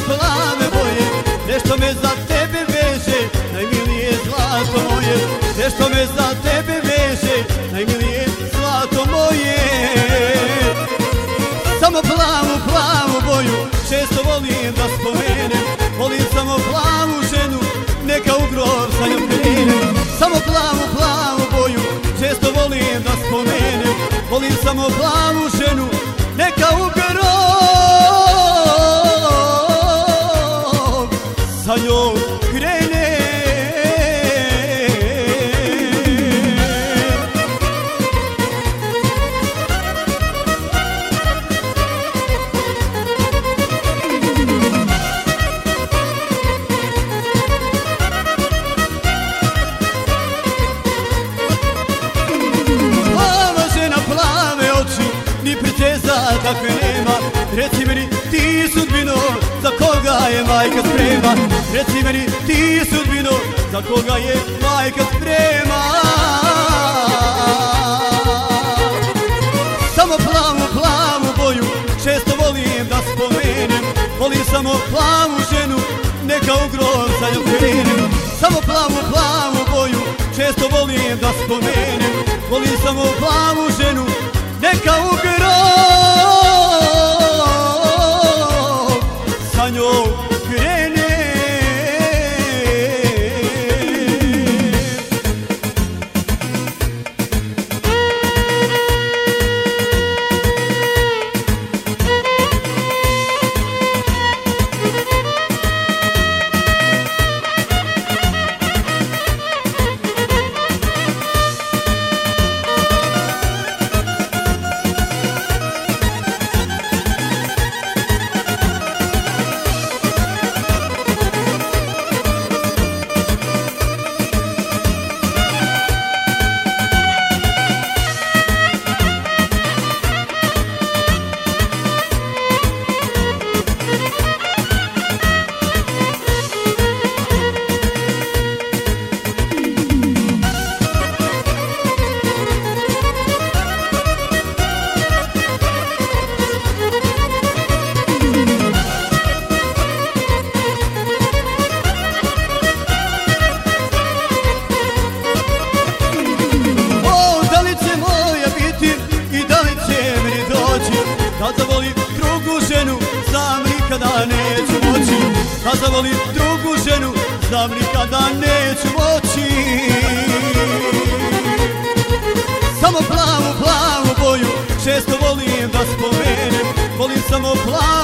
plave boje, nešto me za tebe veže, najmilije zlato moje. Nešto me za tebe veže, najmilije zlato moje. Samo plavu, plavu boju, često volim da spomenem. Volim samo plavu ženu, neka u grob sa njom krenem. Samo plavu, plavu boju, često volim da spomenem. Volim samo plavu ženu, neka u grob sa njom krenem. Takve nema, reci meni ti sudbino, za koga je majka sprema. Reci meni ti sudbino, za koga je majka sprema. Samo plavu, plavu boju, često volim da spomenem. Volim samo plavu ženu, neka u grob sa njom krenem. Samo plavu, plavu boju, često volim da spomenem. Volim samo plavu ženu, neka u grob sa njom krene. Kad zavolim drugu ženu, znam nikada neću moći. Kad zavolim drugu ženu, znam nikada neću moći. Samo plavu, plavu boju, često volim da spomenem. Volim samo plavu